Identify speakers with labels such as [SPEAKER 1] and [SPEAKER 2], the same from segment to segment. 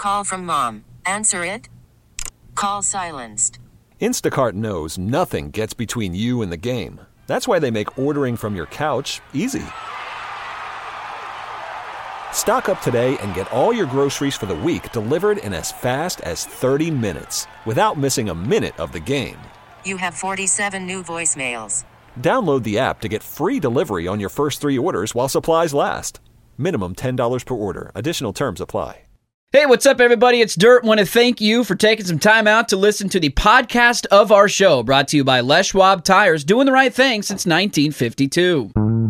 [SPEAKER 1] call from mom. Answer it. Call silenced.
[SPEAKER 2] Instacart knows nothing gets between you and the game. That's why they make ordering from your couch easy. Stock up today and get all your groceries for the week delivered in as fast as 30 minutes without missing a minute of the game.
[SPEAKER 1] You have 47 new voicemails.
[SPEAKER 2] Download the app to get free delivery on your first 3 orders while supplies last. Minimum $10 per order. Additional terms apply.
[SPEAKER 3] Hey, what's up, everybody? It's Dirt. Want to thank you for taking some time out to listen to the podcast of our show, brought to you by Les Schwab Tires, doing the right thing since 1952.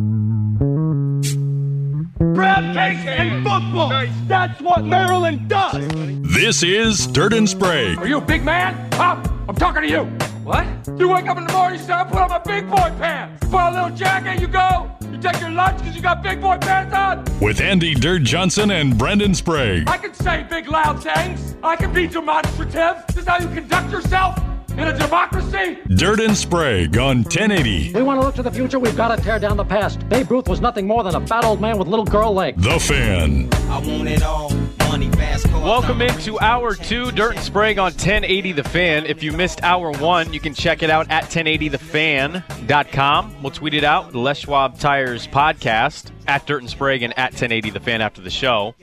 [SPEAKER 4] Grab case and football. That's what Maryland does.
[SPEAKER 5] This is Dirt and Sprague.
[SPEAKER 4] Are you a big man? Huh? I'm talking to you. What? You wake up in the morning, you say, I put on my big boy pants. You put on a little jacket, you go. You take your lunch because you got big boy pants on.
[SPEAKER 5] With Andy Dirt Johnson and Brendan Sprague.
[SPEAKER 4] I can say big loud things. I can be demonstrative. This is how you conduct yourself in a democracy.
[SPEAKER 5] Dirt and Sprague on 1080.
[SPEAKER 6] We want to look to the future. We've got to tear down the past. Babe Ruth was nothing more than a fat old man with little girl legs.
[SPEAKER 5] The Fan.
[SPEAKER 7] I want it all. Money, fast cars.
[SPEAKER 8] Welcome into Hour 2, Dirt and Sprague on 1080 The Fan. If you missed Hour 1, you can check it out at 1080thefan.com. We'll tweet it out, the Les Schwab Tires podcast, at Dirt and Sprague and at 1080 The Fan after the show.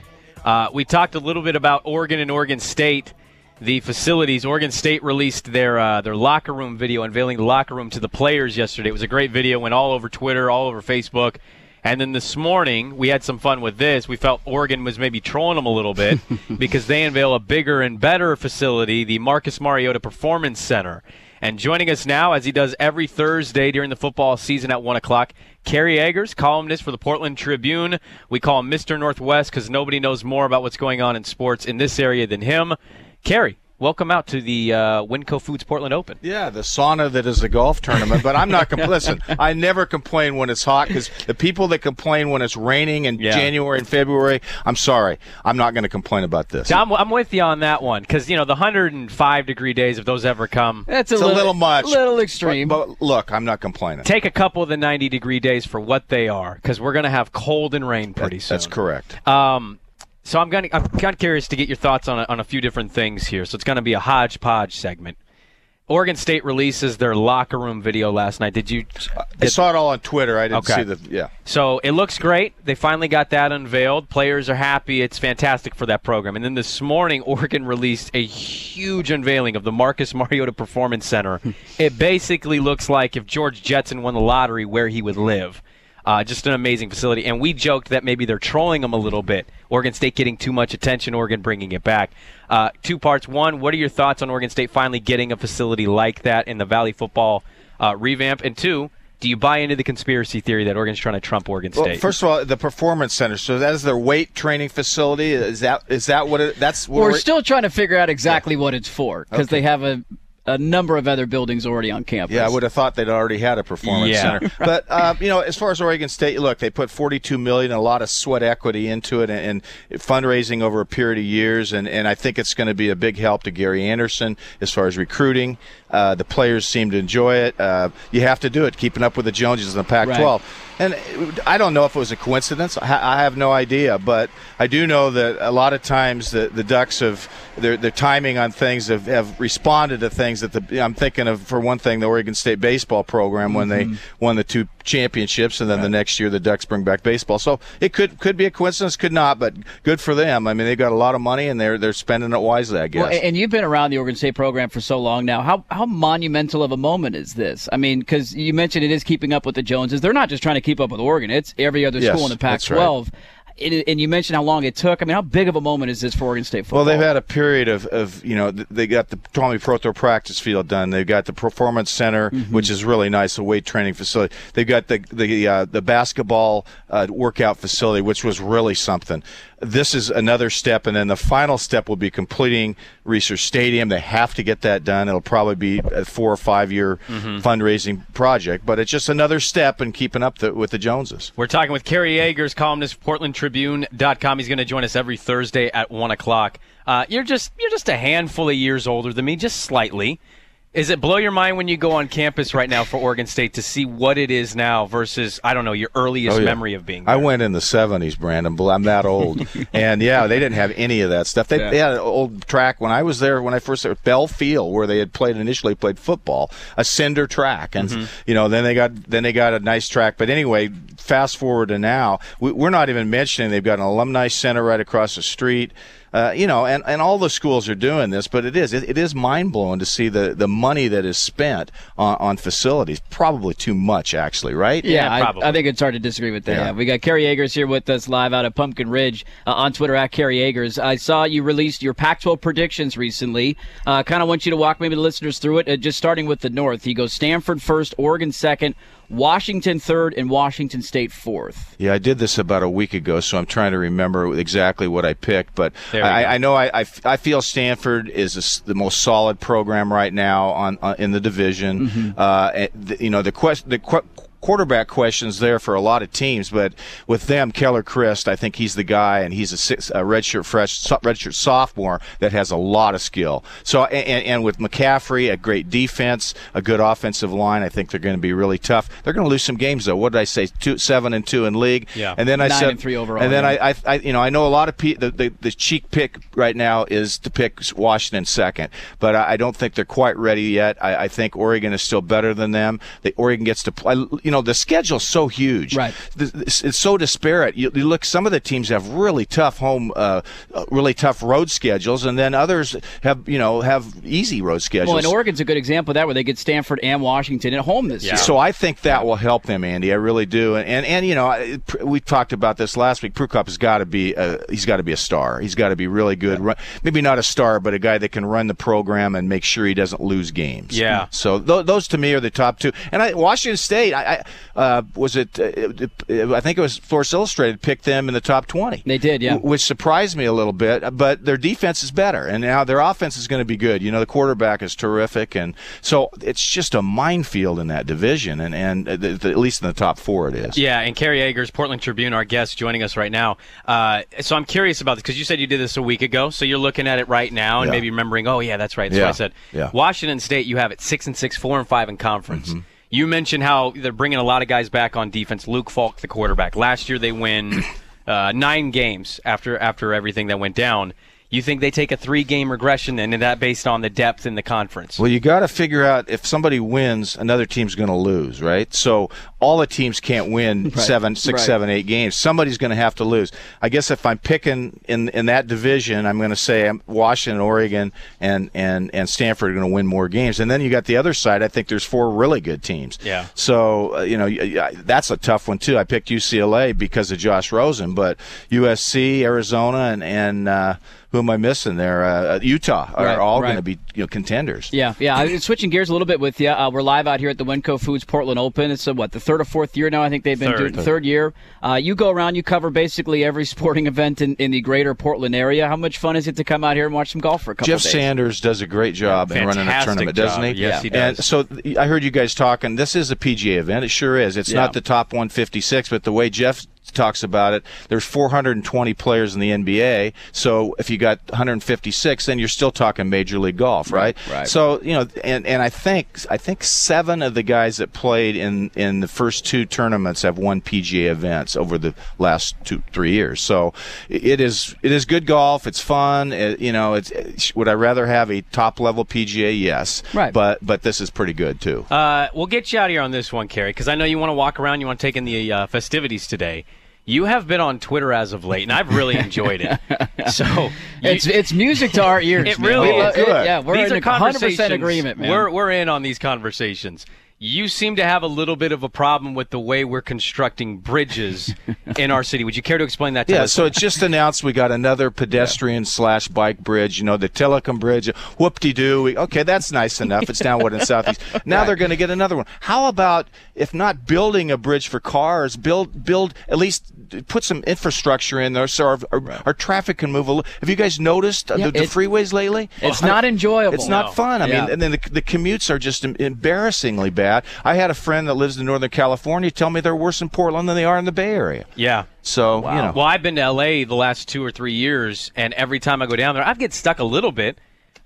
[SPEAKER 8] We talked a little bit about Oregon and Oregon State. The facilities. Oregon State released their locker room video, unveiling the locker room to the players yesterday. It was a great video, went all over Twitter, all over Facebook. And then this morning, we had some fun with this. We felt Oregon was maybe trolling them a little bit because they unveil a bigger and better facility, the Marcus Mariota Performance Center. And joining us now, as he does every Thursday during the football season at 1 o'clock, Kerry Eggers, columnist for the Portland Tribune. We call him Mr. Northwest because nobody knows more about what's going on in sports in this area than him. Kerry, welcome out to the Winco Foods Portland Open.
[SPEAKER 9] Yeah, the sauna that is a golf tournament. But I'm not listen, I never complain when it's hot because the people that complain when it's raining in January and February, I'm sorry. I'm not going to complain about this.
[SPEAKER 8] I'm with you on that one because, the 105-degree days, if those ever come.
[SPEAKER 3] That's
[SPEAKER 9] a little much.
[SPEAKER 3] A little extreme.
[SPEAKER 9] But look, I'm not complaining.
[SPEAKER 8] Take a couple of the 90-degree days for what they are because we're going to have cold and rain pretty soon.
[SPEAKER 9] That's correct.
[SPEAKER 8] So I'm kind of curious to get your thoughts on a few different things here. So it's going to be a hodgepodge segment. Oregon State releases their locker room video last night. Did you?
[SPEAKER 9] I saw it all on Twitter. I didn't see yeah.
[SPEAKER 8] So it looks great. They finally got that unveiled. Players are happy. It's fantastic for that program. And then this morning, Oregon released a huge unveiling of the Marcus Mariota Performance Center. It basically looks like if George Jetson won the lottery, where he would live. Just an amazing facility. And we joked that maybe they're trolling them a little bit. Oregon State getting too much attention, Oregon bringing it back. 2 parts. One, what are your thoughts on Oregon State finally getting a facility like that in the Valley football revamp? And 2, do you buy into the conspiracy theory that Oregon's trying to trump Oregon State?
[SPEAKER 9] Well, first of all, the Performance Center. So that is their weight training facility. Is that what it? That's what
[SPEAKER 3] we're still trying to figure out exactly what it's for because they have a number of other buildings already on campus.
[SPEAKER 9] Yeah, I would have thought they'd already had a performance center. But, as far as Oregon State, look, they put $42 million, a lot of sweat equity into it and fundraising over a period of years. And I think it's going to be a big help to Gary Anderson as far as recruiting. The players seem to enjoy it. You have to do it, keeping up with the Joneses in the Pac-12. Right. And I don't know if it was a coincidence. I have no idea. But I do know that a lot of times the Ducks have their timing on things have responded to things that I'm thinking of, for one thing, the Oregon State baseball program when they won the 2 championships, and then the next year the Ducks bring back baseball. So it could be a coincidence, could not, but good for them. I mean, they've got a lot of money, and they're spending it wisely, I guess.
[SPEAKER 3] Well, and you've been around the Oregon State program for so long now. How monumental of a moment is this? I mean, because you mentioned it is keeping up with the Joneses. They're not just trying to keep up with Oregon. It's every other school in the Pac-12. And you mentioned how long it took. I mean, how big of a moment is this for Oregon State football?
[SPEAKER 9] Well, they've had a period of they got the Tommy Prothro practice field done. They've got the Performance Center, which is really nice, a weight training facility. They've got the basketball workout facility, which was really something. This is another step, and then the final step will be completing Research Stadium. They have to get that done. It'll probably be a 4 or 5 year fundraising project, but it's just another step in keeping up with the Joneses.
[SPEAKER 8] We're talking with Kerry Eggers, columnist, PortlandTribune.com. He's going to join us every Thursday at 1 o'clock. You're just a handful of years older than me, just slightly. Is it blow your mind when you go on campus right now for Oregon State to see what it is now versus, I don't know, your earliest memory of being there?
[SPEAKER 9] I went in the 70s, Brandon. I'm that old. And, they didn't have any of that stuff. They had an old track when I was there, when I first at Bell Field, where they had initially played football, a cinder track. And, then they got a nice track. But anyway, fast forward to now, we're not even mentioning they've got an alumni center right across the street. And all the schools are doing this, but it is mind-blowing to see the money that is spent on facilities. Probably too much, actually, right?
[SPEAKER 3] Yeah, probably. I think it's hard to disagree with that. Yeah. We got Kerry Agers here with us live out of Pumpkin Ridge on Twitter at Kerry Agers. I saw you released your Pac-12 predictions recently. Kind of want you to walk maybe the listeners through it, just starting with the North. He goes Stanford first, Oregon second, Washington third, and Washington State fourth.
[SPEAKER 9] Yeah, I did this about a week ago, so I'm trying to remember exactly what I picked. But I know I feel Stanford is the most solid program right now in the division. The quarterback questions there for a lot of teams, but with them, Keller Christ, I think he's the guy, and he's a redshirt sophomore that has a lot of skill. So, and with McCaffrey, a great defense, a good offensive line, I think they're going to be really tough. They're going to lose some games though. What did I say? 7-2 in league.
[SPEAKER 8] Yeah.
[SPEAKER 9] And then I said
[SPEAKER 3] 9-3 overall.
[SPEAKER 9] And then I know a lot of people. The cheek pick right now is to pick Washington second, but I don't think they're quite ready yet. I think Oregon is still better than them. Oregon gets to play. The schedule's so huge.
[SPEAKER 3] Right.
[SPEAKER 9] It's so disparate. You look, some of the teams have really tough really tough road schedules, and then others have easy road schedules.
[SPEAKER 3] Well, and Oregon's a good example of that, where they get Stanford and Washington at home this year.
[SPEAKER 9] So I think that will help them, Andy. I really do. And we talked about this last week. Prukop has got to be a star. He's got to be really good. Maybe not a star, but a guy that can run the program and make sure he doesn't lose games.
[SPEAKER 8] Yeah.
[SPEAKER 9] So those to me are the top two. And Washington State, I think it was Sports Illustrated picked them in the top 20.
[SPEAKER 3] They did, yeah.
[SPEAKER 9] Which surprised me a little bit, but their defense is better, and now their offense is going to be good. The quarterback is terrific, and so it's just a minefield in that division, and at least in the top four it is.
[SPEAKER 8] Yeah, and Kerry Agers, Portland Tribune, our guest, joining us right now. So I'm curious about this, because you said you did this a week ago, so you're looking at it right now and maybe remembering, oh, yeah, that's right. That's what I said.
[SPEAKER 9] Yeah.
[SPEAKER 8] Washington State, you have it 6-6, 4-5 in conference. Mm-hmm. You mentioned how they're bringing a lot of guys back on defense. Luke Falk, the quarterback. Last year they win 9 games after everything that went down. You think they take a 3-game regression then, and that based on the depth in the conference?
[SPEAKER 9] Well, you got to figure out if somebody wins, another team's going to lose, right? So all the teams can't win 7, 8 games. Somebody's going to have to lose. I guess if I'm picking in that division, I'm going to say Washington, Oregon, and Stanford are going to win more games. And then you got the other side. I think there's 4 really good teams.
[SPEAKER 8] Yeah.
[SPEAKER 9] So that's a tough one too. I picked UCLA because of Josh Rosen, but USC, Arizona, and who am I missing there? Utah are all going to be contenders.
[SPEAKER 3] Yeah. Switching gears a little bit with you. We're live out here at the Winco Foods Portland Open. It's the 3rd or 4th year now. I think they've been doing third year. You go around, you cover basically every sporting event in the greater Portland area. How much fun is it to come out here and watch some golf for a couple
[SPEAKER 9] Jeff
[SPEAKER 3] days?
[SPEAKER 9] Sanders does a great job in running a tournament, doesn't he?
[SPEAKER 8] Yes, he does.
[SPEAKER 9] And so I heard you guys talking. This is a PGA event. It sure is. It's not the top 156, but the way Jeff talks about it, there's 420 players in the NBA, so if you got 156, then you're still talking Major League Golf, right?
[SPEAKER 3] Right.
[SPEAKER 9] So and I think 7 of the guys that played in the first 2 tournaments have won PGA events over the last 2-3 years. So it is good golf. It's fun. Would I rather have a top level PGA? Yes.
[SPEAKER 3] Right.
[SPEAKER 9] But this is pretty good too.
[SPEAKER 8] We'll get you out of here on this one, Kerry, because I know you want to walk around. You want to take in the festivities today. You have been on Twitter as of late, and I've really enjoyed it. So
[SPEAKER 3] it's music to our ears.
[SPEAKER 8] It really is.
[SPEAKER 3] Yeah, we're
[SPEAKER 8] these
[SPEAKER 3] in
[SPEAKER 8] are 100%
[SPEAKER 3] agreement, man.
[SPEAKER 8] We're in on these conversations. You seem to have a little bit of a problem with the way we're constructing bridges in our city. Would you care to explain that to us?
[SPEAKER 9] Yeah, so it's just announced we got another pedestrian/bike bridge, the Telecom Bridge. Whoop-de-doo. Okay, that's nice enough. It's down in Southeast. Now they're going to get another one. How about, if not building a bridge for cars, build at least put some infrastructure in there so our traffic can move a little. Have you guys noticed the freeways lately?
[SPEAKER 3] It's not enjoyable.
[SPEAKER 9] It's not fun. I mean, and then the commutes are just embarrassingly bad. I had a friend that lives in Northern California tell me they're worse in Portland than they are in the Bay Area.
[SPEAKER 8] Yeah.
[SPEAKER 9] So,
[SPEAKER 8] Well, I've been to L.A. the last 2 or 3 years, and every time I go down there, I get stuck a little bit.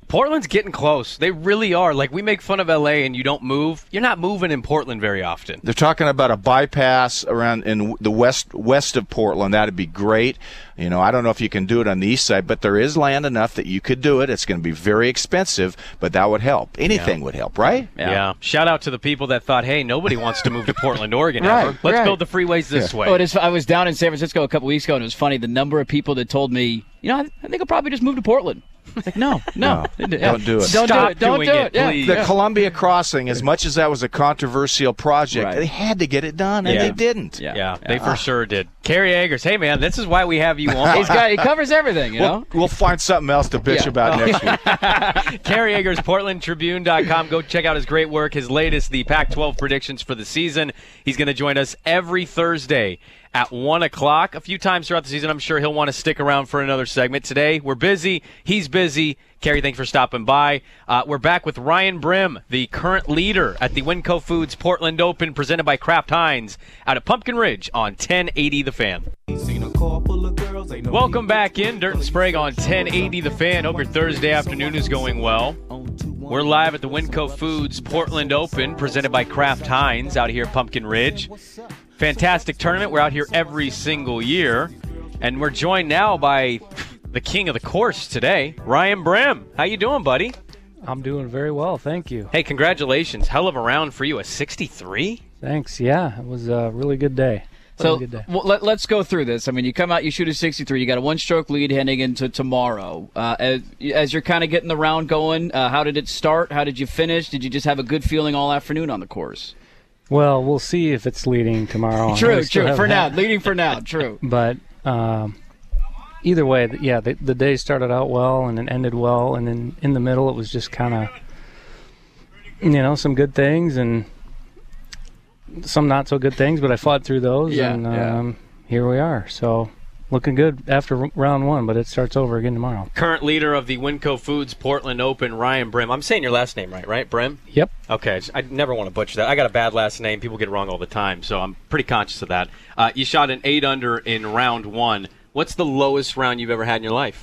[SPEAKER 8] Portland's getting close. They really are. Like, we make fun of L.A. and you don't move. You're not moving in Portland very often.
[SPEAKER 9] They're talking about a bypass around in the west of Portland. That'd be great. You know, I don't know if you can do it on the east side, but there is land enough that you could do it. It's going to be very expensive, but that would help. Anything would help, right?
[SPEAKER 8] Yeah. Shout out to the people that thought, hey, nobody wants to move to Portland, Oregon ever. Let's build the freeways this way.
[SPEAKER 3] I was down in San Francisco a couple weeks ago, and it was funny. The number of people that told me, I think I'll probably just move to Portland. Like, no.
[SPEAKER 9] Don't do it.
[SPEAKER 3] Don't do it.
[SPEAKER 8] Please.
[SPEAKER 9] The Columbia Crossing, as much as that was a controversial project, they had to get it done, and they didn't.
[SPEAKER 8] Yeah, they for sure did. Kerry Eggers, hey, man, this is why we have you on.
[SPEAKER 3] He covers everything, you know?
[SPEAKER 9] We'll find something else to bitch about next week.
[SPEAKER 8] Kerry Eggers, PortlandTribune.com. Go check out his great work, his latest, the Pac-12 predictions for the season. He's going to join us every Thursday at 1 o'clock. A few times throughout the season, I'm sure he'll want to stick around for another segment. Today, we're busy. He's busy. Kerry, thanks for stopping by. We're back with Ryan Brim, the current leader at the Winco Foods Portland Open, presented by Kraft Heinz, out at Pumpkin Ridge on 1080 The Fan. Welcome back in. Dirt and Sprague on 1080 The Fan. Hope your Thursday afternoon is going well. We're live at the Winco Foods Portland Open, presented by Kraft Heinz, out here at Pumpkin Ridge. Fantastic tournament. We're out here every single year. And we're joined now by the king of the course today, Ryan Brim. How you doing, buddy?
[SPEAKER 10] I'm doing very well, thank you.
[SPEAKER 8] Hey, congratulations. Hell of a round for you, a 63?
[SPEAKER 10] Thanks, yeah. It was a really good day.
[SPEAKER 3] Let's go through this. I mean, you come out, you shoot a 63. You got a one-stroke lead heading into tomorrow. As you're kind of getting the round going, how did it start? How did you finish? Did you just have a good feeling all afternoon on the course?
[SPEAKER 10] Well, we'll see if it's leading tomorrow.
[SPEAKER 3] True. Leading for now, true.
[SPEAKER 10] But either way, the day started out well and it ended well, and then in the middle it was just kind of, some good things and some not so good things, but I fought through those, here we are. So looking good after round one, but it starts over again tomorrow.
[SPEAKER 8] Current leader of the Winco Foods Portland Open, Ryan Brim. I'm saying your last name right? Brim?
[SPEAKER 10] Yep.
[SPEAKER 8] Okay, I never want to butcher that. I got a bad last name. People get it wrong all the time, so I'm pretty conscious of that. You shot an 8-under in round one. What's the lowest round you've ever had in your life?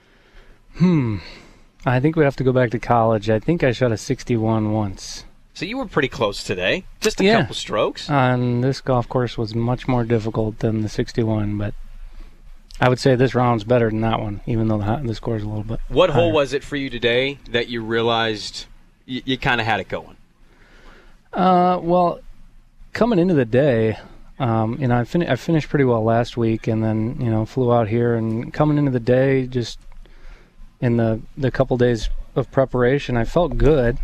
[SPEAKER 10] I think we have to go back to college. I think I shot a 61 once.
[SPEAKER 8] So you were pretty close today. Just a couple strokes.
[SPEAKER 10] And this golf course was much more difficult than the 61, but I would say this round's better than that one, even though the score's a little bit
[SPEAKER 8] What
[SPEAKER 10] higher.
[SPEAKER 8] hole was it for you today that you realized you kind of had it going?
[SPEAKER 10] Well, coming into the day, I finished pretty well last week, and then flew out here, and coming into the day, just in the couple days of preparation, I felt good.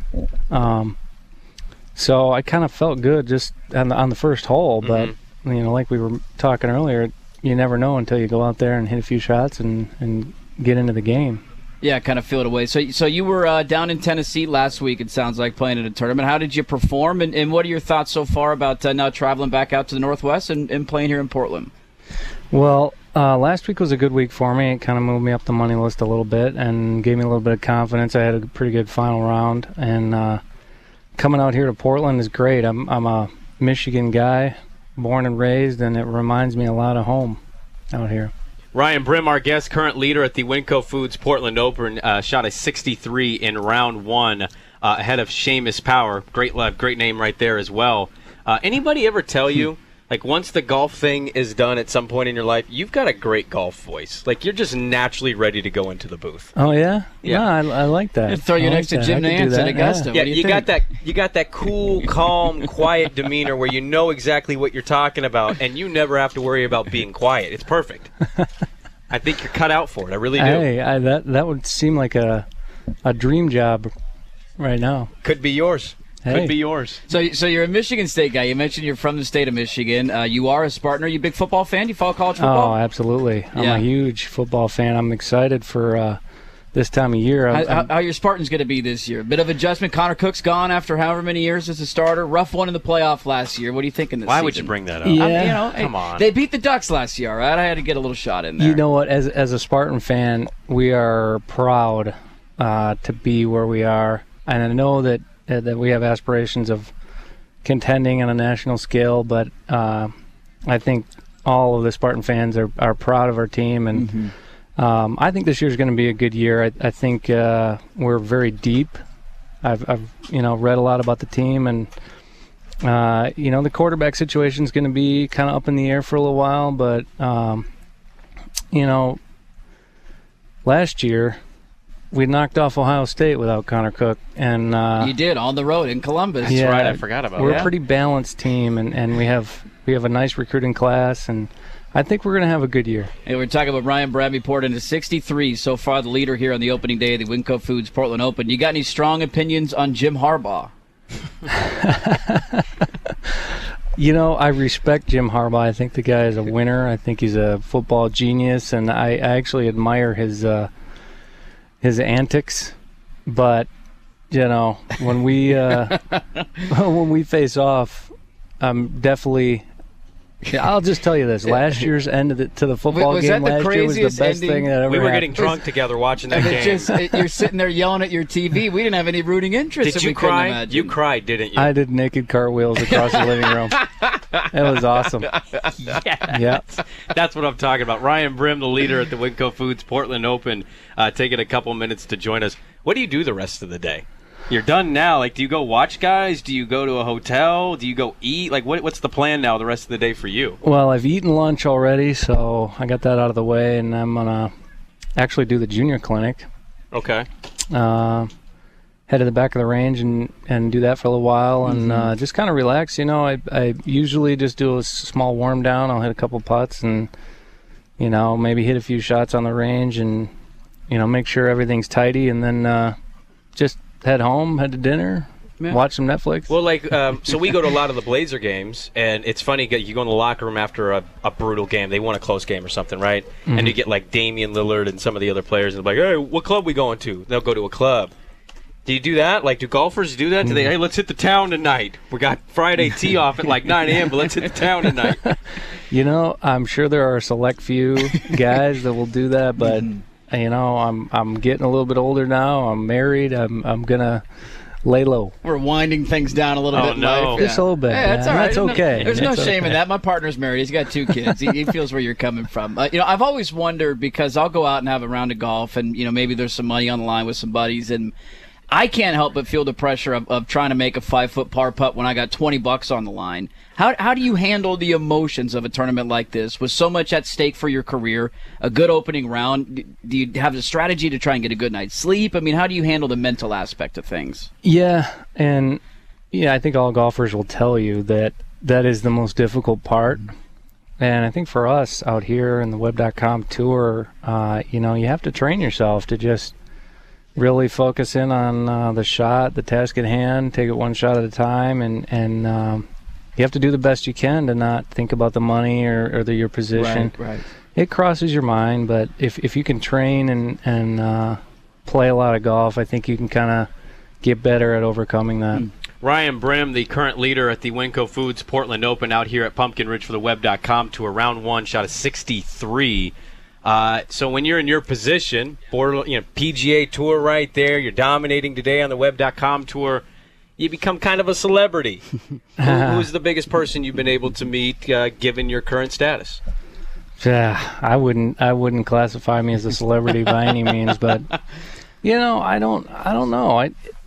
[SPEAKER 10] So I kind of felt good just on the first hole, but like we were talking earlier, you never know until you go out there and hit a few shots and get into the game.
[SPEAKER 3] Yeah, kind of feel it away. So you were down in Tennessee last week, it sounds like, playing in a tournament. How did you perform, and what are your thoughts so far about now traveling back out to the Northwest and playing here in Portland?
[SPEAKER 10] Well, last week was a good week for me. It kind of moved me up the money list a little bit and gave me a little bit of confidence. I had a pretty good final round, and coming out here to Portland is great. I'm a Michigan guy, born and raised, and it reminds me a lot of home out here.
[SPEAKER 8] Ryan Brim, our guest, current leader at the Winco Foods Portland Open, shot a 63 in round one ahead of Seamus Power. Great name right there as well. Anybody ever tell you, like, once the golf thing is done at some point in your life, you've got a great golf voice. Like, you're just naturally ready to go into the booth.
[SPEAKER 10] Oh, yeah? Yeah. No, I like that.
[SPEAKER 3] Throw you next to Jim Nantz at Augusta.
[SPEAKER 8] Yeah, you got that cool, calm, quiet demeanor where you know exactly what you're talking about, and you never have to worry about being quiet. It's perfect. I think you're cut out for it. I really do.
[SPEAKER 10] Hey, that would seem like a dream job right now.
[SPEAKER 8] Could be yours.
[SPEAKER 10] Hey.
[SPEAKER 8] Could be yours.
[SPEAKER 3] So you're a Michigan State guy. You mentioned you're from the state of Michigan. You are a Spartan. Are you a big football fan? Do you follow college football?
[SPEAKER 10] Oh, absolutely. I'm a huge football fan. I'm excited for this time of year.
[SPEAKER 3] How your Spartans going to be this year? Bit of adjustment. Connor Cook's gone after however many years as a starter. Rough one in the playoff last year. What are you thinking this season?
[SPEAKER 8] Why would you bring that up?
[SPEAKER 10] Yeah.
[SPEAKER 8] Come on.
[SPEAKER 3] They beat the Ducks last year, all right? I had to get a little shot in there.
[SPEAKER 10] You know what? As a Spartan fan, we are proud to be where we are. And I know that we have aspirations of contending on a national scale, but I think all of the Spartan fans are proud of our team, and I think this year's going to be a good year. I think we're very deep. I've read a lot about the team, and the quarterback situation is going to be kind of up in the air for a little while. But last year we knocked off Ohio State without Connor Cook, and
[SPEAKER 3] you did on the road in Columbus.
[SPEAKER 8] That's right. I forgot about that.
[SPEAKER 10] We're a pretty balanced team, and we have a nice recruiting class, and I think we're going to have a good year.
[SPEAKER 3] Hey, we're talking about Ryan Bramby poured into 63 so far, the leader here on the opening day of the Winco Foods Portland Open. You got any strong opinions on Jim Harbaugh?
[SPEAKER 10] I respect Jim Harbaugh. I think the guy is a winner. I think he's a football genius, and I actually admire his antics. But when we when we face off, I'm definitely. I'll just tell you this: last year's end to the football game last year was the best thing that ever happened.
[SPEAKER 8] We were getting drunk together watching that game.
[SPEAKER 3] You're sitting there yelling at your TV. We didn't have any rooting interest.
[SPEAKER 8] Did you cry? You cried, didn't you?
[SPEAKER 10] I did naked cartwheels across the living room. It was awesome.
[SPEAKER 8] Yeah, that's what I'm talking about. Ryan Brim, the leader at the Winco Foods Portland Open, taking a couple minutes to join us. What do you do the rest of the day? You're done now. Like, do you go watch guys? Do you go to a hotel? Do you go eat? Like, what's the plan now the rest of the day for you?
[SPEAKER 10] Well, I've eaten lunch already, so I got that out of the way, and I'm going to actually do the junior clinic.
[SPEAKER 8] Okay.
[SPEAKER 10] Head to the back of the range and do that for a little while and just kind of relax. I usually just do a small warm down. I'll hit a couple putts and, maybe hit a few shots on the range and, make sure everything's tidy, and then just head home, head to dinner, watch some Netflix.
[SPEAKER 11] Well, so we go to a lot of the Blazer games, and it's funny, you go in the locker room after a brutal game. They won a close game or something, right? Mm-hmm. And you get like Damian Lillard and some of the other players, and they're like, hey, what club we going to? They'll go to a club. Do you do that? Like, do golfers do that? Do they, hey, let's hit the town tonight. We got Friday tee off at like 9 a.m., but let's hit the town tonight.
[SPEAKER 10] I'm sure there are a select few guys that will do that, but... I'm getting a little bit older now. I'm married. I'm gonna lay low.
[SPEAKER 3] We're winding things down a little bit.
[SPEAKER 10] No. Just a little bit.
[SPEAKER 3] Yeah, that's all right.
[SPEAKER 10] That's okay.
[SPEAKER 3] There's no shame in that. My partner's married. He's got 2 kids. He feels where you're coming from. I've always wondered, because I'll go out and have a round of golf, and maybe there's some money on the line with some buddies, and I can't help but feel the pressure of trying to make a 5-foot par putt when I got $20 on the line. How do you handle the emotions of a tournament like this with so much at stake for your career, a good opening round? Do you have a strategy to try and get a good night's sleep? I mean, how do you handle the mental aspect of things?
[SPEAKER 10] Yeah, and I think all golfers will tell you that is the most difficult part. And I think for us out here in the Web.com tour, you have to train yourself to just really focus in on the shot, the task at hand, take it one shot at a time, and you have to do the best you can to not think about the money or your position.
[SPEAKER 3] Right.
[SPEAKER 10] It crosses your mind, but if you can train and play a lot of golf, I think you can kind of get better at overcoming that.
[SPEAKER 8] Ryan Brim, the current leader at the Winco Foods Portland Open out here at Pumpkin Ridge for the Web.com Tour. Round 1, shot a 63. So when you're in your position, PGA Tour right there, you're dominating today on the Web.com Tour, you become kind of a celebrity. Who's the biggest person you've been able to meet, given your current status?
[SPEAKER 10] Yeah, I wouldn't classify me as a celebrity by any means, but I don't know.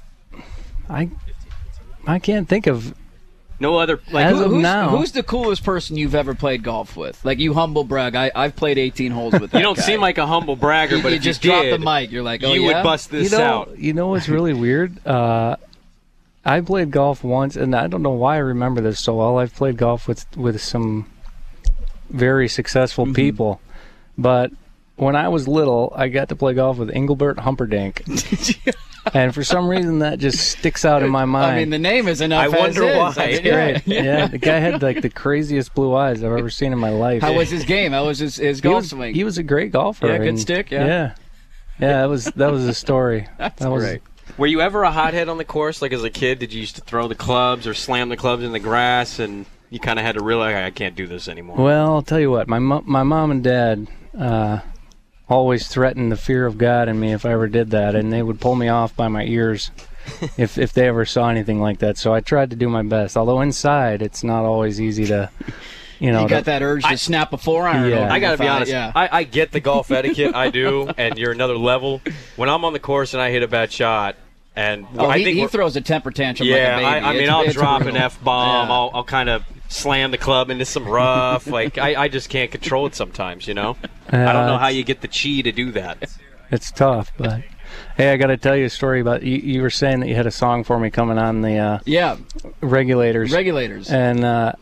[SPEAKER 10] I can't think of
[SPEAKER 8] no other.
[SPEAKER 3] Who's the coolest person you've ever played golf with? Like, you humble brag. I've played 18 holes with that
[SPEAKER 8] You don't
[SPEAKER 3] guy.
[SPEAKER 8] Seem like a humble bragger, but
[SPEAKER 3] you
[SPEAKER 8] if
[SPEAKER 3] just
[SPEAKER 8] you
[SPEAKER 3] drop
[SPEAKER 8] did,
[SPEAKER 3] the mic. You're like, oh,
[SPEAKER 8] you would bust this out.
[SPEAKER 10] You know what's really weird? I played golf once, and I don't know why I remember this so well. I've played golf with some very successful people, but when I was little, I got to play golf with Engelbert Humperdinck. And for some reason, that just sticks out in my mind.
[SPEAKER 3] I mean, the name is enough.
[SPEAKER 8] I wonder why.
[SPEAKER 10] It's great. Yeah, the guy had like the craziest blue eyes I've ever seen in my life.
[SPEAKER 3] How was his game? How was his golf swing?
[SPEAKER 10] He was a great golfer.
[SPEAKER 3] Yeah, good stick.
[SPEAKER 10] Yeah. That was a story.
[SPEAKER 3] That's
[SPEAKER 10] great.
[SPEAKER 11] Were you ever a hothead on the course? Like, as a kid, did you used to throw the clubs or slam the clubs in the grass, and you kind of had to realize, I can't do this anymore?
[SPEAKER 10] Well, I'll tell you what. My mom and dad always threatened the fear of God in me if I ever did that, and they would pull me off by my ears if they ever saw anything like that. So I tried to do my best. Although inside, it's not always easy to
[SPEAKER 3] You got that urge to snap a forehand.
[SPEAKER 11] Yeah. I got to be honest. Yeah. I get the golf etiquette. I do, and you're another level. When I'm on the course and I hit a bad shot, and I think
[SPEAKER 3] he throws a temper tantrum.
[SPEAKER 11] Yeah,
[SPEAKER 3] like a baby.
[SPEAKER 11] I mean, I'll drop an F-bomb. Yeah. I'll kind of slam the club into some rough. Like I just can't control it sometimes. I don't know how you get the chi to do that.
[SPEAKER 10] It's tough, but. Hey, I got to tell you a story about you were saying that you had a song for me coming on the Regulators. And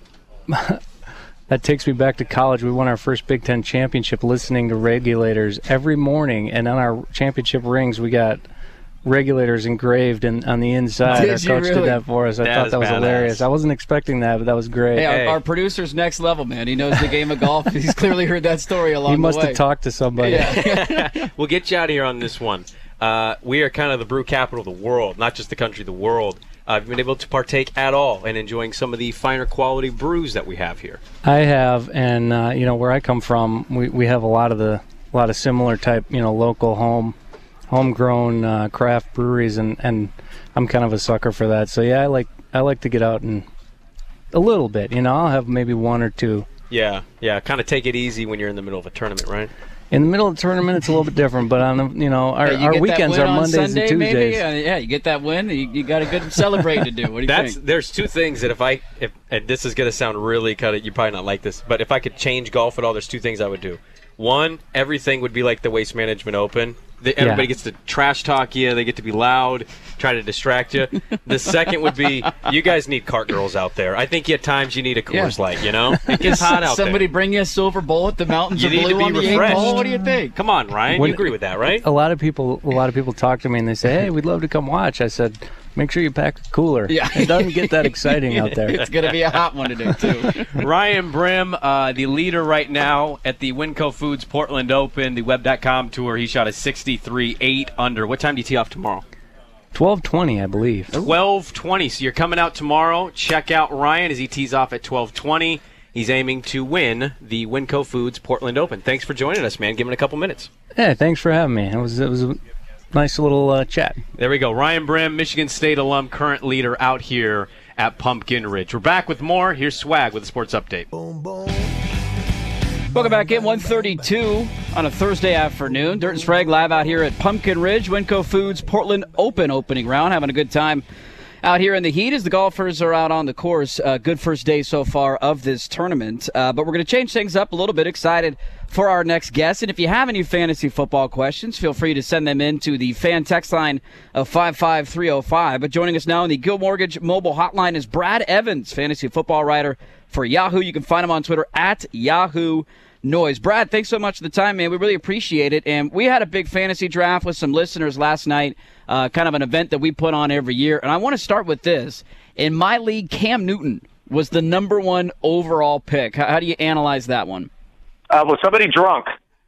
[SPEAKER 10] that takes me back to college. We won our first Big Ten championship listening to Regulators every morning, and on our championship rings we got Regulators engraved on the inside. Our coach did that for us. I thought that was hilarious. I wasn't expecting that, but that was great.
[SPEAKER 3] Hey, our producer's next level, man. He knows the game of golf. He's clearly heard that story along the way.
[SPEAKER 10] He must have talked to somebody.
[SPEAKER 11] Yeah. We'll get you out of here on this one. We are kind of the brew capital of the world, not just the country, the world. I've been able to partake at all in enjoying some of the finer quality brews that we have here.
[SPEAKER 10] I have, and where I come from, we have a lot of similar type, local homegrown craft breweries, and I'm kind of a sucker for that. So yeah, I like to get out and a little bit. I'll have maybe one or two.
[SPEAKER 11] Yeah. Kind of take it easy when you're in the middle of a tournament, right?
[SPEAKER 10] In the middle of the tournament, it's a little bit different, but on our weekends are Mondays Sunday, and Tuesdays.
[SPEAKER 3] Maybe? You get that win, you got a good celebrate to do. What do you think?
[SPEAKER 11] There's two things that if and this is going to sound really kind of, you probably not like this, but if I could change golf at all, there's two things I would do. One, everything would be like the Waste Management Open. Everybody gets to trash talk you. They get to be loud, try to distract you. The second would be, you guys need cart girls out there. I think at times you need a Coors Light, It gets hot out there.
[SPEAKER 3] Somebody bring you a silver bowl at the mountains of blue on the 8th hole. What do you think?
[SPEAKER 11] Come on, Ryan. You agree with that, right?
[SPEAKER 10] A lot of people talk to me and they say, hey, we'd love to come watch. I said, make sure you pack a cooler. Yeah. It doesn't get that exciting out there.
[SPEAKER 3] It's going to be a hot one to do, too.
[SPEAKER 11] Ryan Brim, the leader right now at the Winco Foods Portland Open, the Web.com Tour. He shot a 63-8 under. What time do you tee off tomorrow?
[SPEAKER 10] 12:20, I believe.
[SPEAKER 11] 12:20. So you're coming out tomorrow. Check out Ryan as he tees off at 12:20. He's aiming to win the Winco Foods Portland Open. Thanks for joining us, man. Give it a couple minutes.
[SPEAKER 10] Yeah, thanks for having me. It was a nice little chat.
[SPEAKER 11] There we go. Ryan Brim, Michigan State alum, current leader out here at Pumpkin Ridge. We're back with more. Here's Swag with a sports update.
[SPEAKER 3] Boom, boom. Welcome back in 1:32 on a Thursday afternoon. Dirt and Sprague live out here at Pumpkin Ridge, Winco Foods Portland Open opening round. Having a good time out here in the heat as the golfers are out on the course. Good first day so far of this tournament. But we're going to change things up a little bit. Excited for our next guest. And if you have any fantasy football questions, feel free to send them in to the fan text line of 55305. But joining us now on the Guild Mortgage mobile hotline is Brad Evans, fantasy football writer for Yahoo. You can find him on Twitter at Yahoo Noise. Brad, thanks so much for the time, man. We really appreciate it. And we had a big fantasy draft with some listeners last night, kind of an event that we put on every year. And I want to start with this. In my league, Cam Newton was the number one overall pick. How do you analyze that one?
[SPEAKER 12] Was somebody drunk?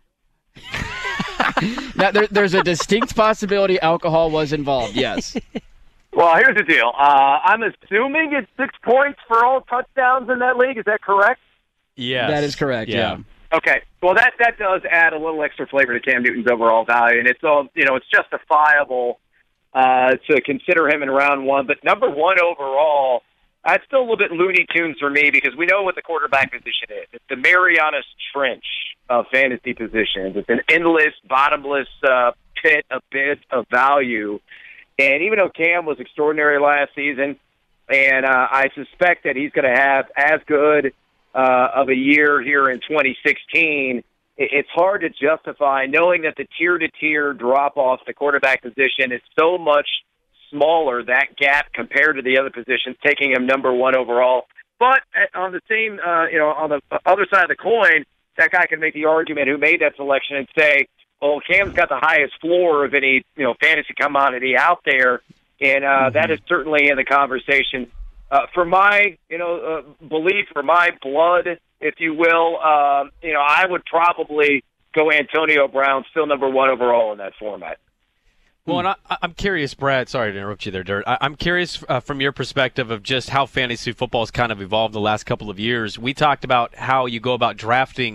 [SPEAKER 3] Now, there's a distinct possibility alcohol was involved, yes.
[SPEAKER 12] Well, here's the deal. I'm assuming it's 6 points for all touchdowns in that league. Is that correct?
[SPEAKER 11] Yes.
[SPEAKER 3] That is correct, yeah.
[SPEAKER 12] Okay. Well, that does add a little extra flavor to Cam Newton's overall value, and it's all it's justifiable to consider him in round one. But number one overall, that's still a little bit Looney Tunes for me because we know what the quarterback position is. It's the Marianas Trench of fantasy positions. It's an endless, bottomless pit of value. And even though Cam was extraordinary last season, and I suspect that he's going to have as good of a year here in 2016, it's hard to justify knowing that the tier-to-tier drop-off the quarterback position is so much smaller, that gap compared to the other positions, taking him number one overall. But on the same, on the other side of the coin, that guy can make the argument who made that selection and say, well, Cam's got the highest floor of any, fantasy commodity out there, and that is certainly in the conversation. For my, belief, for my blood, if you will, I would probably go Antonio Brown, still number one overall in that format.
[SPEAKER 11] Well, and I'm curious, Brad, sorry to interrupt you there, Dirt. I'm curious from your perspective of just how fantasy football has kind of evolved the last couple of years. We talked about how you go about drafting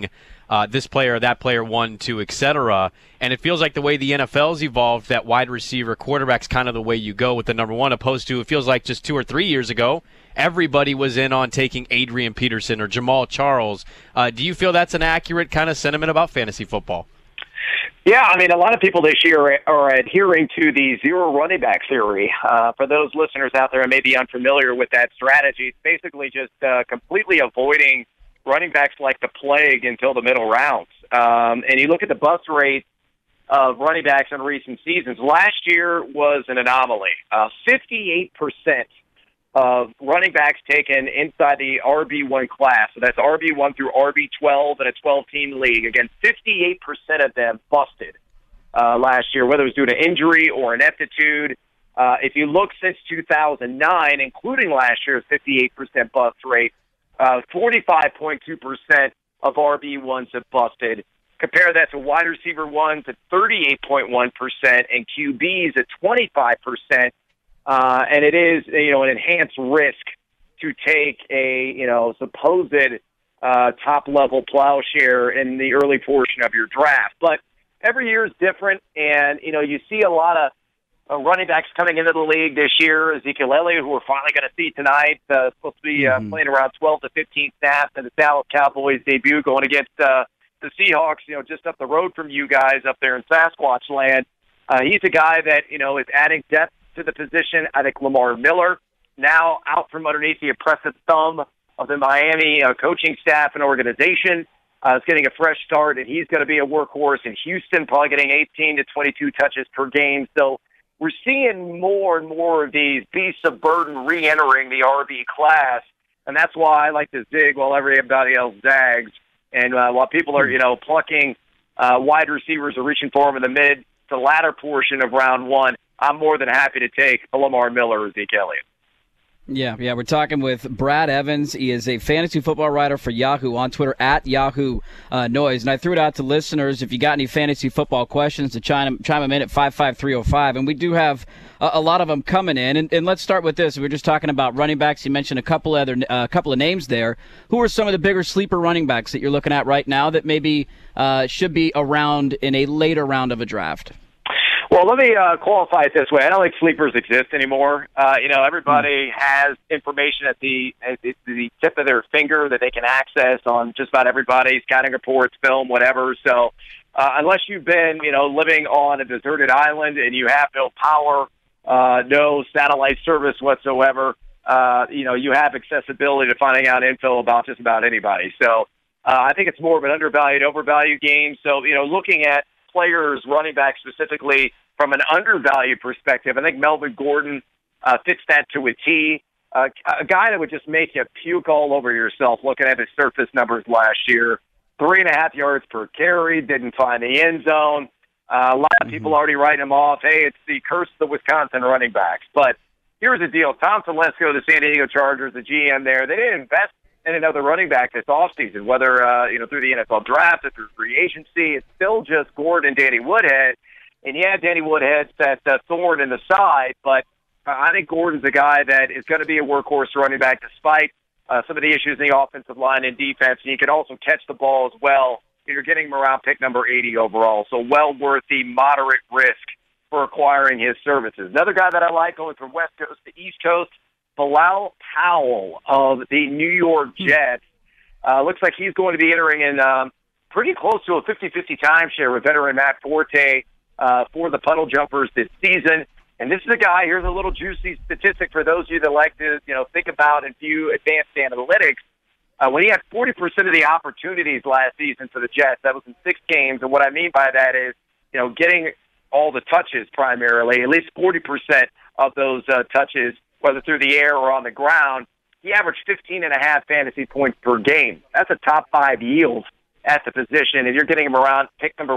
[SPEAKER 8] this player or that player 1, 2, etc. And it feels like the way the NFL's evolved, that wide receiver quarterback's kind of the way you go with the number one, opposed to it feels like just 2 or 3 years ago, everybody was in on taking Adrian Peterson or Jamal Charles. Do you feel that's an accurate kind of sentiment about fantasy football?
[SPEAKER 12] Yeah, I mean, a lot of people this year are adhering to the zero running back theory. For those listeners out there who may be unfamiliar with that strategy, it's basically just completely avoiding running backs like the plague until the middle rounds. And you look at the bust rate of running backs in recent seasons. Last year was an anomaly. 58% of running backs taken inside the RB1 class, so that's RB1 through RB12 in a 12-team league. Again, 58% of them busted last year, whether it was due to injury or ineptitude. If you look since 2009, including last year's 58% bust rate, 45.2% of RB1s have busted. Compare that to wide receiver ones at 38.1% and QBs at 25%. And it is, an enhanced risk to take a, supposed top-level plowshare in the early portion of your draft. But every year is different, and, you see a lot of running backs coming into the league this year. Ezekiel Elliott, who we're finally going to see tonight, supposed to be playing around 12 to 15 snaps in the Dallas Cowboys debut going against the Seahawks, just up the road from you guys up there in Sasquatch land. He's a guy that, is adding depth to the position. I think Lamar Miller, now out from underneath the oppressive thumb of the Miami coaching staff and organization, is getting a fresh start, and he's going to be a workhorse in Houston, probably getting 18 to 22 touches per game. So we're seeing more and more of these beasts of burden re-entering the RB class, and that's why I like to zig while everybody else zags. And while people are, plucking wide receivers or reaching for them in the mid to latter portion of round one, I'm more than happy to take a Lamar Miller or Zeke Elliott.
[SPEAKER 3] Yeah, we're talking with Brad Evans. He is a fantasy football writer for Yahoo on Twitter at Yahoo Noise. And I threw it out to listeners if you got any fantasy football questions to chime them in at 55305. And we do have a lot of them coming in. And let's start with this. We were just talking about running backs. You mentioned a couple of names there. Who are some of the bigger sleeper running backs that you're looking at right now that maybe should be around in a later round of a draft?
[SPEAKER 12] Well, let me qualify it this way. I don't think sleepers exist anymore. Everybody has information at the tip of their finger that they can access on just about everybody, scouting reports, film, whatever. So unless you've been, living on a deserted island and you have no power, no satellite service whatsoever, you have accessibility to finding out info about just about anybody. So I think it's more of an undervalued, overvalued game. So, looking at players, running back specifically, from an undervalued perspective, I think Melvin Gordon fits that to a T. A guy that would just make you puke all over yourself looking at his surface numbers last year. 3.5 yards per carry, didn't find the end zone. A lot of people already writing him off. Hey, it's the curse of the Wisconsin running backs. But here's the deal. Tom Telesco, the San Diego Chargers, the GM there, they didn't invest in another running back this offseason, whether through the NFL draft or through free agency. It's still just Gordon and Danny Woodhead. And yeah, Danny Woodhead's that thorn in the side, but I think Gordon's a guy that is going to be a workhorse running back despite some of the issues in the offensive line and defense. And he can also catch the ball as well. You're getting him around pick number 80 overall, so well worth the moderate risk for acquiring his services. Another guy that I like going from West Coast to East Coast, Bilal Powell of the New York Jets. Looks like he's going to be entering in pretty close to a 50-50 timeshare with veteran Matt Forte for the Puddle Jumpers this season. And this is a guy, here's a little juicy statistic for those of you that like to think about and view advanced analytics. When he had 40% of the opportunities last season for the Jets, that was in 6 games. And what I mean by that is, getting all the touches primarily, at least 40% of those touches, whether through the air or on the ground, he averaged 15.5 fantasy points per game. That's a top 5 yield at the position, and you're getting him around pick number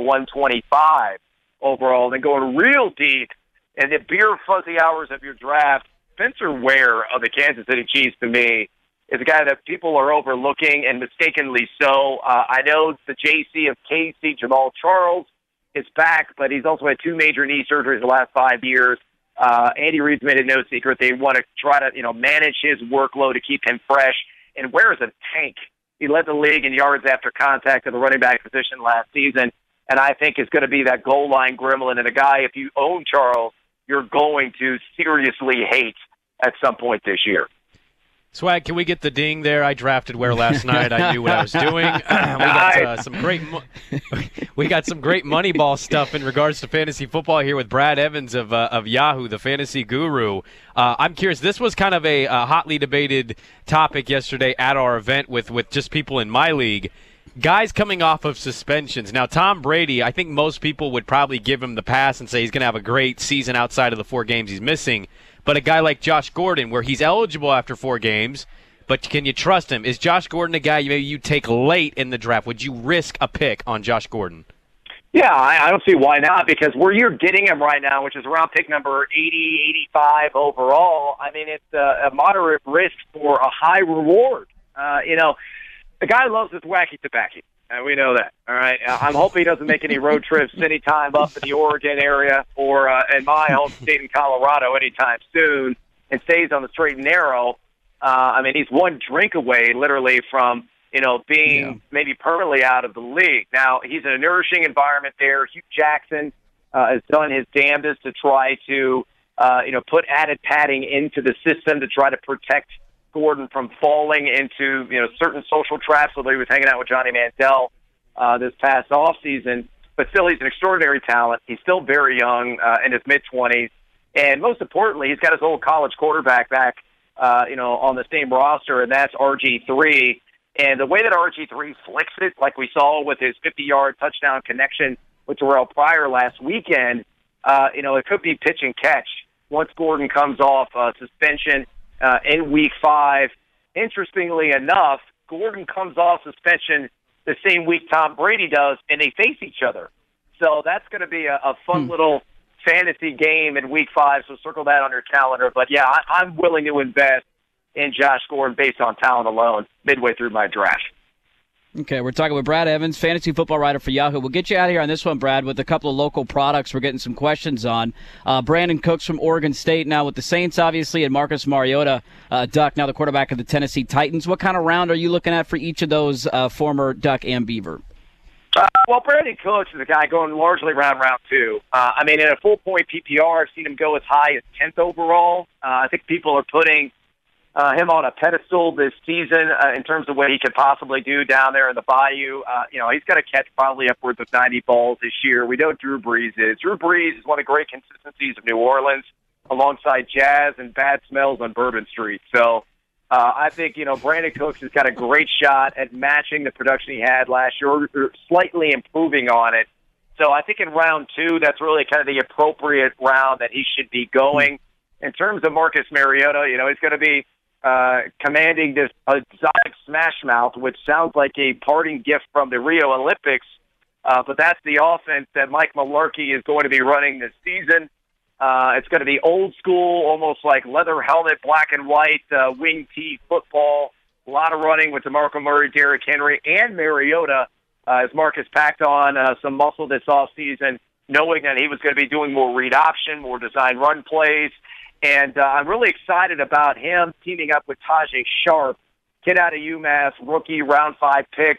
[SPEAKER 12] 125 overall. Then going real deep in the beer fuzzy hours of your draft, Spencer Ware of the Kansas City Chiefs, to me, is a guy that people are overlooking, and mistakenly so. I know the JC of KC, Jamal Charles, is back, but he's also had 2 major knee surgeries the last 5 years. Andy Reid's made it no secret they want to try to, manage his workload to keep him fresh. And Ware is a tank He led the league in yards after contact at the running back position last season, and I think is going to be that goal line gremlin and a guy, if you own Charles, you're going to seriously hate at some point this year.
[SPEAKER 8] Swag, can we get the ding there? I drafted Ware last night. I knew what I was doing. We got some great Moneyball stuff in regards to fantasy football here with Brad Evans of Yahoo, the fantasy guru. I'm curious. This was kind of a hotly debated topic yesterday at our event with just people in my league. Guys coming off of suspensions. Now, Tom Brady, I think most people would probably give him the pass and say he's going to have a great season outside of the 4 games he's missing. But a guy like Josh Gordon, where he's eligible after 4 games, but can you trust him? Is Josh Gordon a guy maybe you take late in the draft? Would you risk a pick on Josh Gordon?
[SPEAKER 12] Yeah, I don't see why not, because where you're getting him right now, which is around pick number 80, 85 overall, I mean, it's a moderate risk for a high reward. The guy loves his wacky tobacco. We know that, all right? I'm hoping he doesn't make any road trips anytime up in the Oregon area or in my home state in Colorado anytime soon and stays on the straight and narrow. I mean, he's one drink away literally from, being maybe permanently out of the league. Now, he's in a nourishing environment there. Hugh Jackson has done his damnedest to try to, put added padding into the system to try to protect Gordon from falling into certain social traps, although he was hanging out with Johnny Manziel this past offseason. But still, he's an extraordinary talent. He's still very young, in his mid-20s. And most importantly, he's got his old college quarterback back, on the same roster, and that's RG3. And the way that RG3 flicks it, like we saw with his 50-yard touchdown connection with Terrell Pryor last weekend, it could be pitch and catch once Gordon comes off suspension in Week 5. Interestingly enough, Gordon comes off suspension the same week Tom Brady does, and they face each other. So that's going to be a fun little fantasy game in Week 5, so circle that on your calendar. But, yeah, I'm willing to invest in Josh Gordon based on talent alone midway through my draft.
[SPEAKER 3] Okay, we're talking with Brad Evans, fantasy football writer for Yahoo. We'll get you out of here on this one, Brad, with a couple of local products we're getting some questions on. Brandon Cooks from Oregon State now with the Saints, obviously, and Marcus Mariota, Duck, now the quarterback of the Tennessee Titans. What kind of round are you looking at for each of those former Duck and Beaver?
[SPEAKER 12] Well, Brandon Cooks is a guy going largely around round 2. In a full-point PPR, I've seen him go as high as 10th overall. I think people are putting him on a pedestal this season in terms of what he could possibly do down there in the Bayou. He's got to catch probably upwards of 90 balls this year. We know Drew Brees is. Drew Brees is one of the great consistencies of New Orleans alongside Jazz and Bad Smells on Bourbon Street. So I think, Brandon Cooks has got a great shot at matching the production he had last year or slightly improving on it. So I think in round 2, that's really kind of the appropriate round that he should be going. In terms of Marcus Mariota, he's going to be commanding this exotic smash mouth, which sounds like a parting gift from the Rio Olympics. But that's the offense that Mike Mularkey is going to be running this season. It's going to be old school, almost like leather helmet, black and white, wing tee football. A lot of running with DeMarco Murray, Derrick Henry, and Mariota as Marcus packed on some muscle this offseason, knowing that he was going to be doing more read option, more design run plays. And I'm really excited about him teaming up with Tajay Sharp, kid out of UMass, rookie, round 5 pick.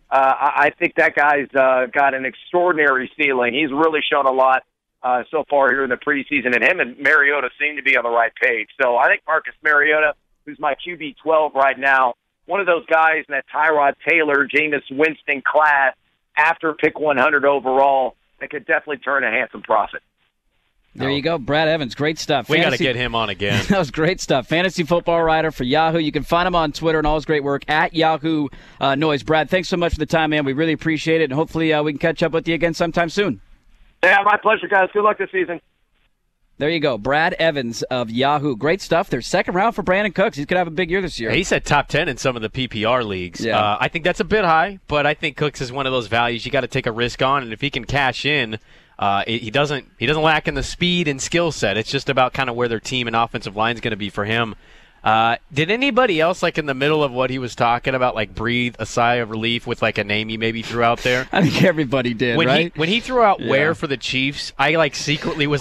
[SPEAKER 12] I think that guy's got an extraordinary ceiling. He's really shown a lot so far here in the preseason, and him and Mariota seem to be on the right page. So I think Marcus Mariota, who's my QB12 right now, one of those guys in that Tyrod Taylor, Jameis Winston class after pick 100 overall that could definitely turn a handsome profit.
[SPEAKER 3] There you go, Brad Evans. Great stuff.
[SPEAKER 8] We got to get him on again.
[SPEAKER 3] That was great stuff. Fantasy football writer for Yahoo. You can find him on Twitter and all his great work at Yahoo Noise. Brad, thanks so much for the time, man. We really appreciate it, and hopefully we can catch up with you again sometime soon.
[SPEAKER 12] Yeah, my pleasure, guys. Good luck this season.
[SPEAKER 3] There you go, Brad Evans of Yahoo. Great stuff. Their second round for Brandon Cooks. He's going to have a big year this year.
[SPEAKER 8] He said top 10 in some of the PPR leagues.
[SPEAKER 3] Yeah.
[SPEAKER 8] I think that's a bit high, but I think Cooks is one of those values you got to take a risk on, and if he can cash in, he doesn't lack in the speed and skill set. It's just about kind of where their team and offensive line is going to be for him. Did anybody else, like in the middle of what he was talking about, like breathe a sigh of relief with like a name he maybe threw out there?
[SPEAKER 3] I think everybody did,
[SPEAKER 8] when
[SPEAKER 3] right?
[SPEAKER 8] When he threw out Ware for the Chiefs, I like secretly was like,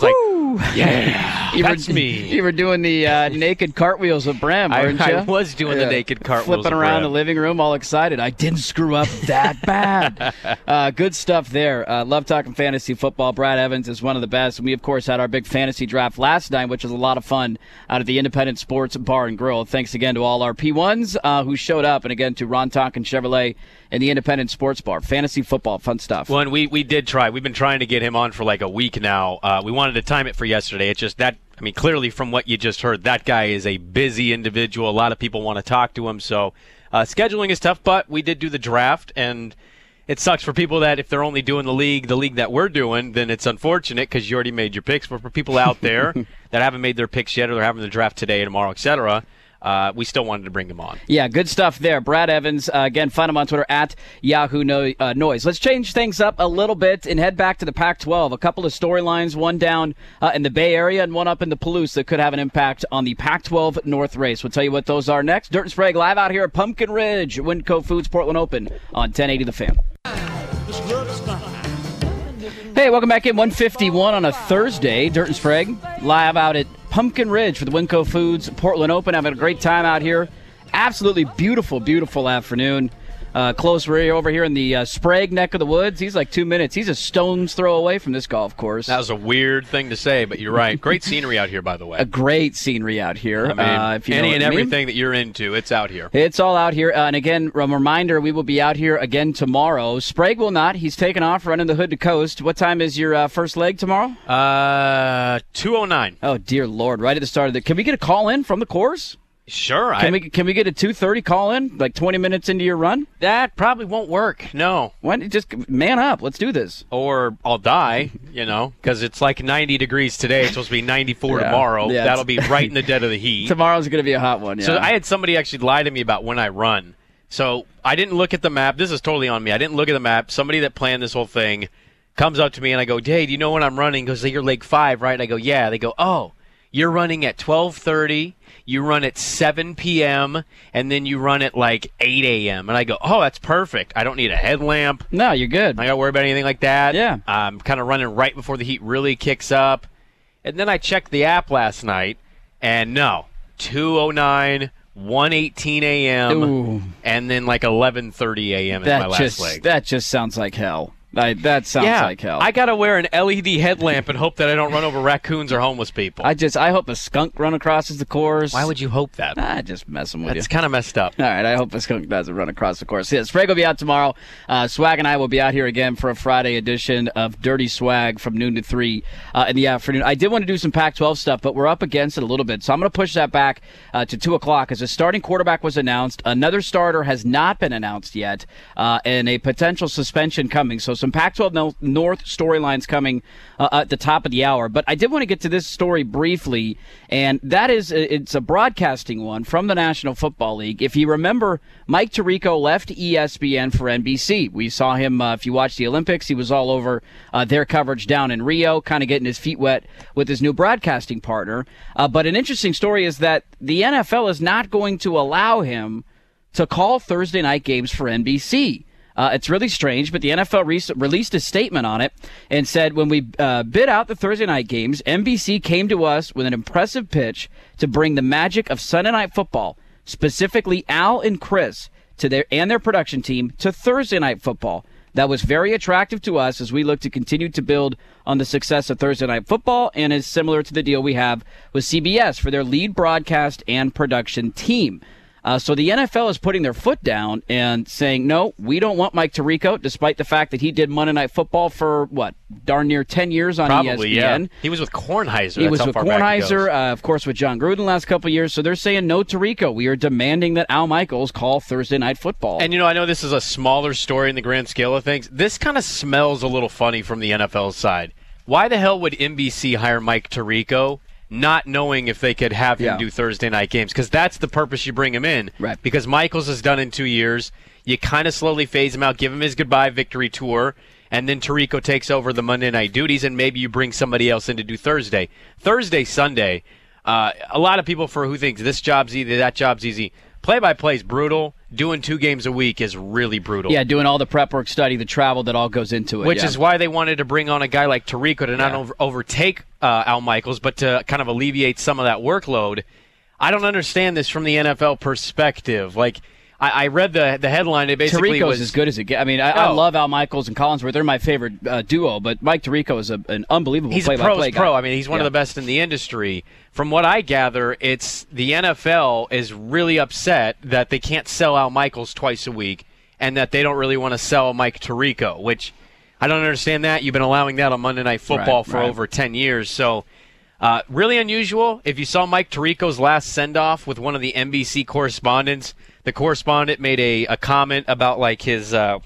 [SPEAKER 3] Woo!
[SPEAKER 8] Yeah, that's me.
[SPEAKER 3] You were doing the naked cartwheels with Bram, weren't you?
[SPEAKER 8] I was doing the naked cartwheels
[SPEAKER 3] flipping around the living room, all excited. I didn't screw up that bad. Good stuff there. Love talking fantasy football. Brad Evans is one of the best. And we, of course, had our big fantasy draft last night, which was a lot of fun out at the Independent Sports Bar and Grill. Thanks again to all our P1s who showed up, and again to Ron Tonkin Chevrolet and the Independent Sports Bar. Fantasy football, fun stuff.
[SPEAKER 8] Well, and we did try. We've been trying to get him on for like a week now. We wanted to time it for yesterday. It's just that, I mean, clearly from what you just heard, that guy is a busy individual. A lot of people want to talk to him, so scheduling is tough, but we did do the draft, and it sucks for people that if they're only doing the league that we're doing, then it's unfortunate because you already made your picks. But for people out there that haven't made their picks yet or they're having the draft today, tomorrow, etc., we still wanted to bring him on.
[SPEAKER 3] Yeah, good stuff there. Brad Evans, again, find him on Twitter at Yahoo Noise. Let's change things up a little bit and head back to the Pac-12. A couple of storylines, one down in the Bay Area and one up in the Palouse that could have an impact on the Pac-12 North race. We'll tell you what those are next. Dirt and Sprague live out here at Pumpkin Ridge, Winco Foods Portland Open on 1080 The Fan. Hey, welcome back in 151 on a Thursday. Dirt and Sprague live out at Pumpkin Ridge for the Winco Foods Portland Open. Having a great time out here. Absolutely beautiful, beautiful afternoon. Close Ray over here in the Sprague neck of the woods. He's like 2 minutes. He's a stone's throw away from this golf course.
[SPEAKER 8] That was a weird thing to say, but you're right. Great scenery out here, by the way.
[SPEAKER 3] A great scenery out here.
[SPEAKER 8] I mean,
[SPEAKER 3] if you know
[SPEAKER 8] any and
[SPEAKER 3] everything
[SPEAKER 8] everything that you're into, it's out here.
[SPEAKER 3] It's all out here. And again, a reminder, we will be out here again tomorrow. Sprague will not. He's taking off, running the hood to coast. What time is your first leg tomorrow?
[SPEAKER 8] 2:09.
[SPEAKER 3] Oh, dear Lord. Right at the start of the... Can we get a call in from the course?
[SPEAKER 8] Sure.
[SPEAKER 3] Can we get a 2:30 call in, like 20 minutes into your run?
[SPEAKER 8] That probably won't work. No.
[SPEAKER 3] Just man up. Let's do this.
[SPEAKER 8] Or I'll die, because it's like 90 degrees today. It's supposed to be 94 tomorrow.
[SPEAKER 3] Yeah,
[SPEAKER 8] that'll be right in the dead of the heat.
[SPEAKER 3] Tomorrow's going to be a hot one, yeah.
[SPEAKER 8] So I had somebody actually lie to me about when I run. So I didn't look at the map. This is totally on me. I didn't look at the map. Somebody that planned this whole thing comes up to me, and I go, hey, do you know when I'm running? He goes, you're leg 5, right? And I go, yeah. They go, oh, you're running at 12:30. You run at 7 p.m., and then you run at like 8 a.m. And I go, oh, that's perfect. I don't need a headlamp.
[SPEAKER 3] No, you're good.
[SPEAKER 8] I got to worry about anything like that.
[SPEAKER 3] Yeah.
[SPEAKER 8] I'm kind of running right before the heat really kicks up. And then I checked the app last night, and no, 2:09, 1:18 a.m., and then like 11:30 a.m. is my last leg.
[SPEAKER 3] That just sounds like hell. That sounds like hell.
[SPEAKER 8] I got to wear an LED headlamp and hope that I don't run over raccoons or homeless people.
[SPEAKER 3] I hope a skunk run across the course.
[SPEAKER 8] Why would you hope that?
[SPEAKER 3] Just messing with you.
[SPEAKER 8] It's kind of messed up.
[SPEAKER 3] All right, I hope a skunk doesn't run across the course. Yeah, Sprague will be out tomorrow. Swag and I will be out here again for a Friday edition of Dirty Swag from noon to 3 in the afternoon. I did want to do some Pac-12 stuff, but we're up against it a little bit, so I'm going to push that back to 2 o'clock as a starting quarterback was announced. Another starter has not been announced yet, and a potential suspension coming. So some Pac-12 North storylines coming at the top of the hour. But I did want to get to this story briefly, and that is it's a broadcasting one from the National Football League. If you remember, Mike Tirico left ESPN for NBC. We saw him, if you watched the Olympics, he was all over their coverage down in Rio, kind of getting his feet wet with his new broadcasting partner. But an interesting story is that the NFL is not going to allow him to call Thursday night games for NBC. It's really strange, but the NFL released a statement on it and said, when we bid out the Thursday night games, NBC came to us with an impressive pitch to bring the magic of Sunday Night Football, specifically Al and Chris, to their production team, to Thursday Night Football. That was very attractive to us as we look to continue to build on the success of Thursday Night Football, and is similar to the deal we have with CBS for their lead broadcast and production team. So the NFL is putting their foot down and saying, no, we don't want Mike Tirico, despite the fact that he did Monday Night Football for, darn near 10 years on
[SPEAKER 8] Probably,
[SPEAKER 3] ESPN.
[SPEAKER 8] Yeah. He was with Kornheiser.
[SPEAKER 3] He was with Kornheiser, of course, with John Gruden the last couple of years. So they're saying, no, Tirico. We are demanding that Al Michaels call Thursday Night Football.
[SPEAKER 8] And, I know this is a smaller story in the grand scale of things. This kind of smells a little funny from the NFL side. Why the hell would NBC hire Mike Tirico, not knowing if they could have him do Thursday night games? Because that's the purpose you bring him in.
[SPEAKER 3] Right.
[SPEAKER 8] Because Michaels has done in 2 years. You kind of slowly phase him out, give him his goodbye victory tour, and then Tirico takes over the Monday night duties, and maybe you bring somebody else in to do Thursday. Thursday, Sunday, a lot of people who think this job's easy, that job's easy. Play-by-play is brutal, doing 2 games a week is really brutal.
[SPEAKER 3] Yeah, doing all the prep work, study, the travel that all goes into it.
[SPEAKER 8] Which is why they wanted to bring on a guy like Tirico to not overtake Al Michaels, but to kind of alleviate some of that workload. I don't understand this from the NFL perspective. Like, I read the headline. It basically
[SPEAKER 3] Tirico's as good as it gets. I mean, I love Al Michaels and Collinsworth. They're my favorite duo, but Mike Tirico is an unbelievable play-by-play guy.
[SPEAKER 8] Pro. I mean, he's one of the best in the industry. From what I gather, it's the NFL is really upset that they can't sell Al Michaels twice a week and that they don't really want to sell Mike Tirico, which I don't understand that. You've been allowing that on Monday Night Football for over 10 years. So really unusual. If you saw Mike Tirico's last send-off with one of the NBC correspondents, the correspondent made a comment about like his the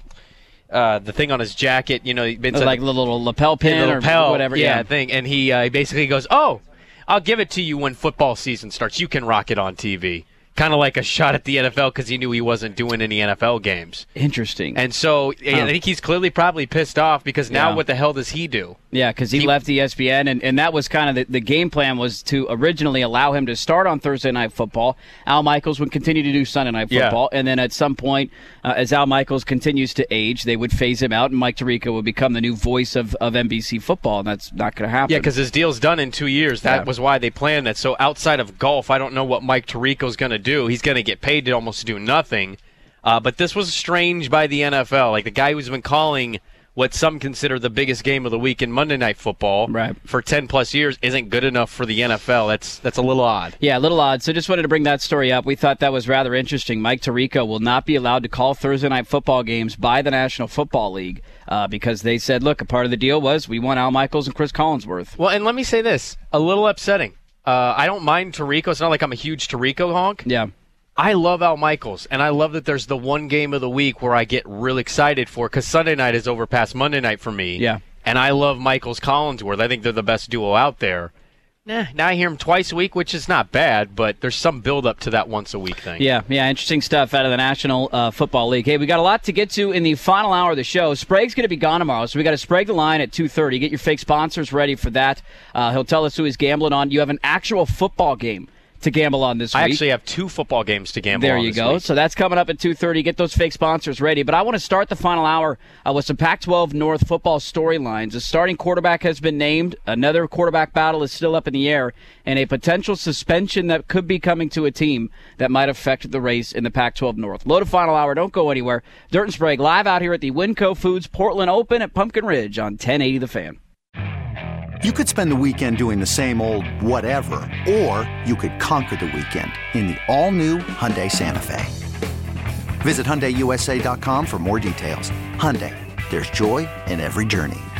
[SPEAKER 8] thing on his jacket, it's
[SPEAKER 3] like a little lapel pin or whatever.
[SPEAKER 8] Thing, and he basically goes, "Oh, I'll give it to you when football season starts. You can rock it on TV." Kind of like a shot at the NFL because he knew he wasn't doing any NFL games.
[SPEAKER 3] Interesting.
[SPEAKER 8] And so I think he's clearly probably pissed off because now what the hell does he do?
[SPEAKER 3] Yeah, because he left ESPN, and that was kind of the game plan was to originally allow him to start on Thursday Night Football. Al Michaels would continue to do Sunday Night Football, and then at some point, as Al Michaels continues to age, they would phase him out, and Mike Tirico would become the new voice of NBC football, and that's not going to happen.
[SPEAKER 8] Yeah, because his deal's done in 2 years. That was why they planned that. So outside of golf, I don't know what Mike Tirico's going to do. He's going to get paid to almost do nothing. But this was strange by the NFL. Like the guy who's been calling what some consider the biggest game of the week in Monday Night Football for 10-plus years isn't good enough for the NFL. That's a little odd.
[SPEAKER 3] Yeah, a little odd. So just wanted to bring that story up. We thought that was rather interesting. Mike Tirico will not be allowed to call Thursday Night Football games by the National Football League because they said, look, a part of the deal was we want Al Michaels and Chris Collinsworth.
[SPEAKER 8] Well, and let me say this, a little upsetting. I don't mind Tirico. It's not like I'm a huge Tirico honk.
[SPEAKER 3] Yeah.
[SPEAKER 8] I love Al Michaels, and I love that there's the one game of the week where I get real excited for because Sunday night is overpast Monday night for me.
[SPEAKER 3] Yeah.
[SPEAKER 8] And I love Michaels Collinsworth. I think they're the best duo out there. Now I hear him twice a week, which is not bad, but there's some build-up to that once-a-week thing.
[SPEAKER 3] Yeah, interesting stuff out of the National Football League. Hey, we got a lot to get to in the final hour of the show. Sprague's going to be gone tomorrow, so we got to Sprague the line at 2:30. Get your fake sponsors ready for that. He'll tell us who he's gambling on. You have an actual football game to gamble on this week.
[SPEAKER 8] I actually have 2 football games to gamble on
[SPEAKER 3] There you go.
[SPEAKER 8] Week.
[SPEAKER 3] So that's coming up at 2:30. Get those fake sponsors ready. But I want to start the final hour with some Pac-12 North football storylines. A starting quarterback has been named. Another quarterback battle is still up in the air. And a potential suspension that could be coming to a team that might affect the race in the Pac-12 North. Loaded final hour. Don't go anywhere. Dirt and Sprague live out here at the Winco Foods Portland Open at Pumpkin Ridge on 1080 The Fan.
[SPEAKER 13] You could spend the weekend doing the same old whatever, or you could conquer the weekend in the all-new Hyundai Santa Fe. Visit HyundaiUSA.com for more details. Hyundai, there's joy in every journey.